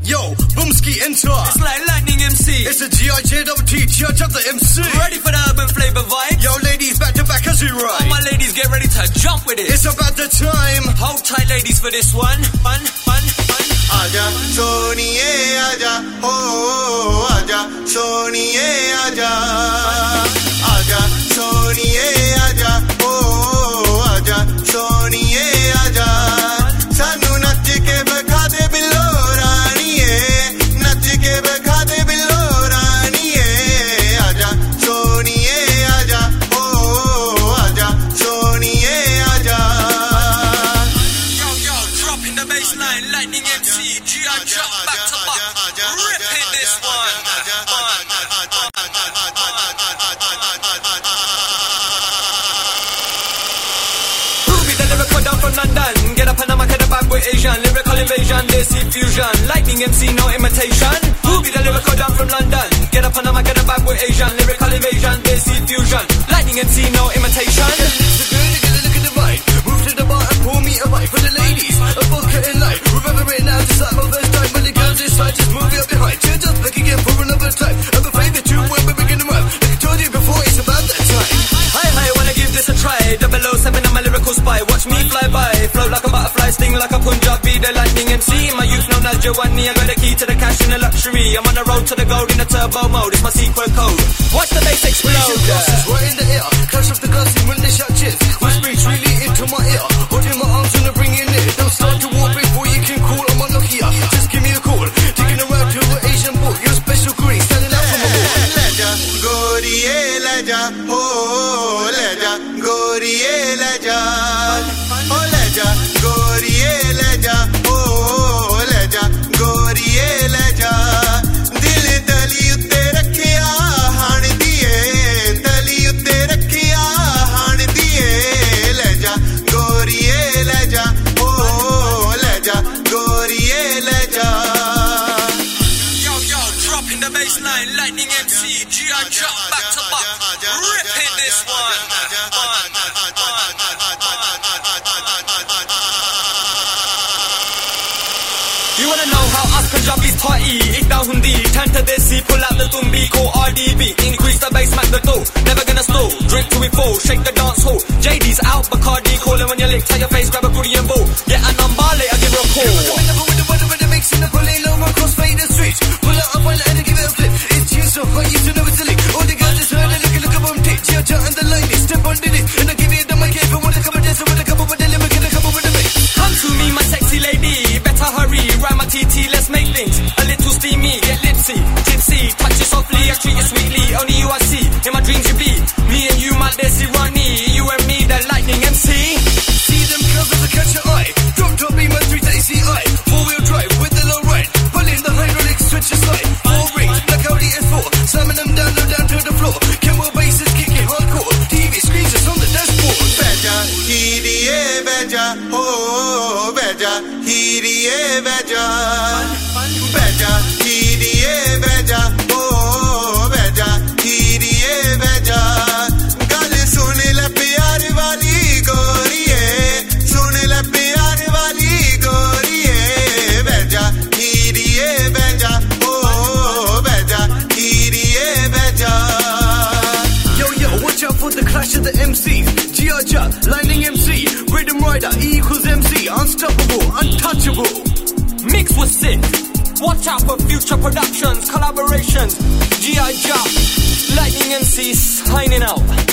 Yo, Boomski enter. It's like Lightning MC. It's a G.I.J.T. G.I. Jump the MC. Ready for the urban flavor vibe? Yo, ladies, back to back as we ride. All my ladies, get ready to jump with it. It's about the time. Hold tight, ladies, for this one. Fun. Aja, Soniye aja, oh, aja, Soniye aja. Aja, Soniye aja, oh, aja, Soniye aja. Sanu nach ke bakha de billo raniye, nach ke bakha de billo raniye. Aja, Soniye aja, oh, aja, Soniye aja. Yo, dropping the bassline, Lightning MC, G.I. Jump back to back, ripping this one. Ruby, the lyrical down from London. Get up and I'm a bad boy Asian. Lyrical invasion, Desi fusion. Lightning MC, no imitation. Ruby, the lyrical down from London. Get up and I'm a bad boy Asian. Lyrical invasion, Desi fusion. Lightning MC, no imitation. Look at the vibe. Move to the bar and pour me a bite for the ladies. A vodka in life. Remember it now, just like my first time. When the girls inside, just move it up behind. Change up back again for another time. I'm a favorite tune when we're bringing them up. Like I told you before, it's about that time. Hi, wanna give this a try. 007, I'm a lyrical spy. Watch me fly by. Flow like a butterfly, sting like a Punjabi. The Lightning MC. My youth known as Giovanni. I got the key to the cash and the luxury. I'm on the road to the gold in the turbo mode. It's my secret code. Watch the bass explode. Raise your glasses right in the air. Clash off the glasses when they shout cheers. Whispering's really into my ear. Holding my arms and I bring it in. Don't start to walk before you can call. I'm on Nokia. Just give me a call. Taking around to an Asian boy. You're special green. Standing out from a wall. Leja, goriye leja, oh, leja, goriye leja. Oh, leja, goriye leja, oh, leja, goriye leja. Dil tali utte rakhiya han diye, tali utte rakhiya han diye. Leja, goriye leja, oh, leja, goriye leja. Yo, dropping the bassline, Lightning MC, G.I. Jump back to back, ripping this one. You wanna know how us Punjabis party? Ikna hundi, turn to desi, pull out the tumbi, call RDB, increase the bass, smack the door, never gonna slow, drink till we fall, shake the dance hall. JD's out, Bacardi, calling when you lick, tell your face, grab a goodie and ball. Get a number, later give her a call. With the weather, with the mix in the bully low, cross fade the streets. Pull out a pilot and give it a flip. It's you so hot, you should know it's a lick. All the girls is heard and look at boom tick. G.I. and the line, step on it. And I give you the mic, if I want to come and dance with a couple with the limit, get a couple with the mix. Come to me, my sexy lady, better hurry, ride my TT, let's make things a little steamy, get lipsy, tipsy, touch you softly, I treat you sweetly, only you I see, in my dreams you be, me and you, my Desi Ronnie, you and me, the Lightning MC. See them curves as I catch your eye. Drop me, my 330i. Four-wheel drive with the low ride. Pulling the hydraulic switch aside. 4 rings, black Audi S4. Slamming them down to the floor. Camel bass is kicking hardcore. TV screens is on the dashboard. Beja, hiriye beja, oh, beja, hiriye beja. Beja, hiriye beja, oh, beja, hiriye beja. Gal sun le pyar wali goriye, sun le pyar wali goriye. Beja, hiriye beja, oh, beja, hiriye beja. Yo, watch out for the clash of the MCs. G.I. Lightning MC, Rhythm Rider, E equals MC, unstoppable, untouchable. Mix was sick. Watch out for future productions, collaborations. G.I. Lightning MC signing out.